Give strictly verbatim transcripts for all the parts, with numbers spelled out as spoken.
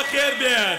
خير بين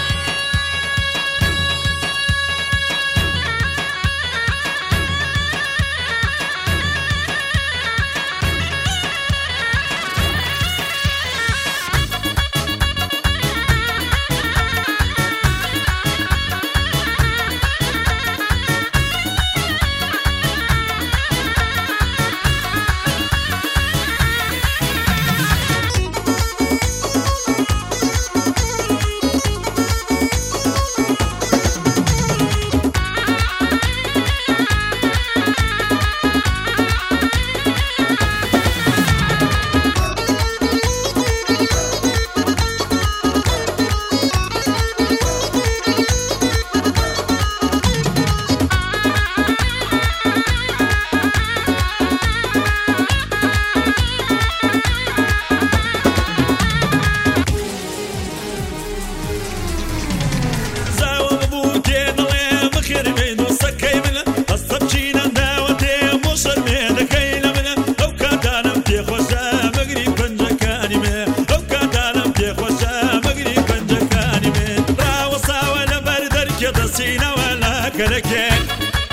سينا ولا كلكين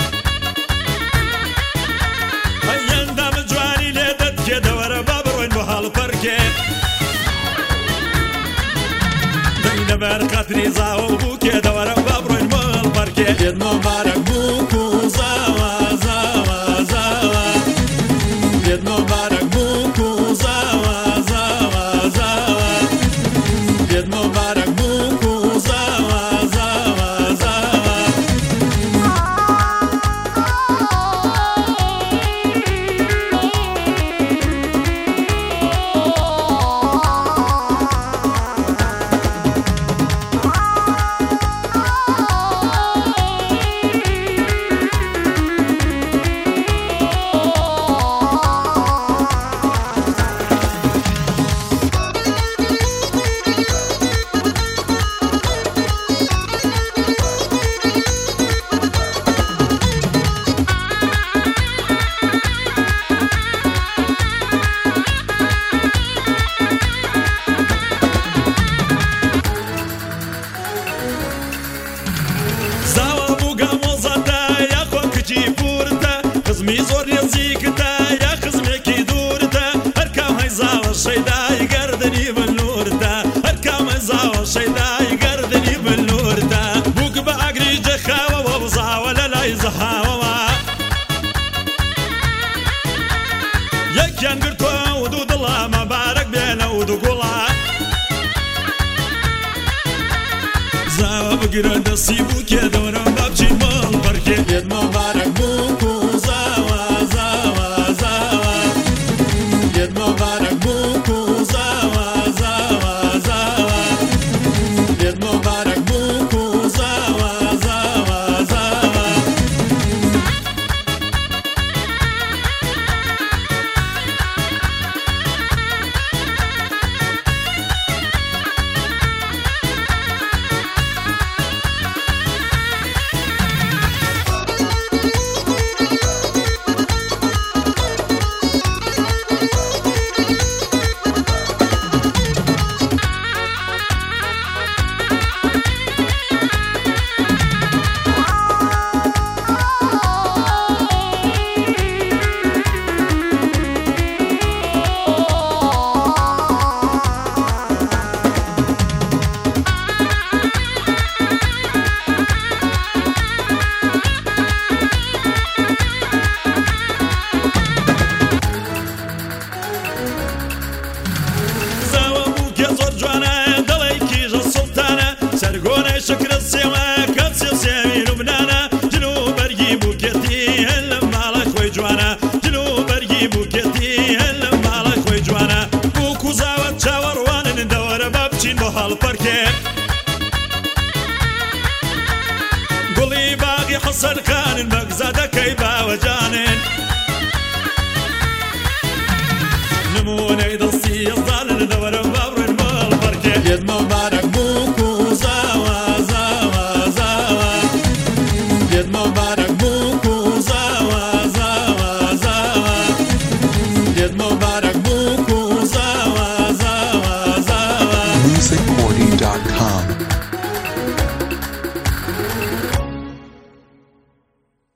هيا دام جواني ليدت كده ورا بابروين بهالبركين دينا بركاتني زاو بو كده ورا بابروين بهالبركين يد مبارك بوكو زاوا زاوا زاوا يد مبارك بوكو زاوا زاوا زاوا يد مبارك بوكو زاوا زاوا زاوا زور يزيكتا يا خزمكي دورتا هركام هيزاوى الشيداي قردني بالنورتا هركام هيزاوى الشيداي قردني بالنورتا بوك باقري جخاوة وبزاوى لا يزهاوى يكيان قرتوا ودود الله مبارك بينا ودقولا زاوى بقرا نصيبو كده ورا بابجي بالبركة يد مبارك بوكو مبارك بوكو زاوا زاوا زاوا يد مبارك بوكو زاوا زاوا زاوا شكر السما كنسي سامي لبنانا جنوب برقي بوكتي هلا مالك خوي جوانا جنوب برقي بوكتي هلا مالك خوي جوانا بوكو زاوت شاور وانا ندور بابتشين بهالبركة قولي باقي حسن خان المقزادة كيبا وجانن نموني دصي يصال ندور بابرين بهالبركة يد مبارك بوكو زاوا يد مبارك بوكو زاوا زاوا زاوا يد مبارك بوكو زاوا زاوا زاوا music forty dot com.